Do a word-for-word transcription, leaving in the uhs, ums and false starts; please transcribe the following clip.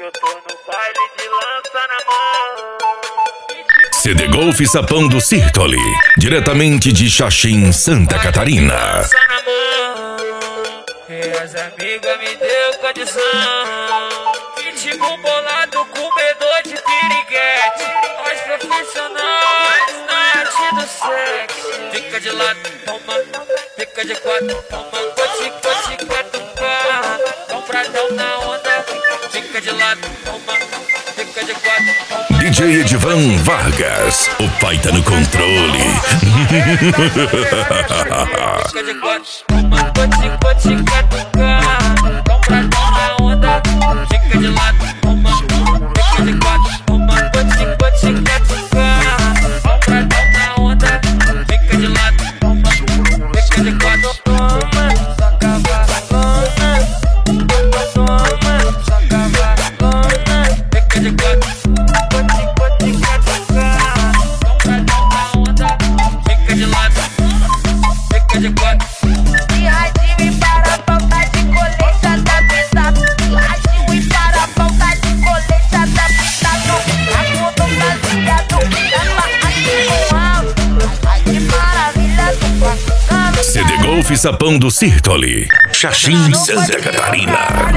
eu tô no baile de lança na mão. C D Golf Sapão do Sirtoli, diretamente de Xaxim, Santa Catarina. Lança na mão. E as amigas me deu condição. Pitbull bolado, comedor de piriguete. Nós profissionais na arte do sexo. Fica de lado, toma, fica de quatro, toma, cote, cote, catucar. Compradão na onda, fica de lado, toma, fica de quatro, toma. D J Edivan Vargas, o pai tá no controle. Fica de quatro, toma, cote, cote, catucar. Compradão na onda, fica de lado, toma, fica de quatro, toma, cote, cote, catucar. Compradão na onda, fica de lado, toma, fica de quatro, toma, só cavalona, toma, só cavalona, fica de quatro, cote, cote, catucar. Compradão na onda, fica de lado, fica de quatro. Radinho e para a boca de coleta da pista. Radinho e para a boca de coleta da pista. Acordo baseado na barraca com alto. Ai que maravilha do bacana. C D Golf Sapão do Sirtoli, Xaxim, Santa Catarina.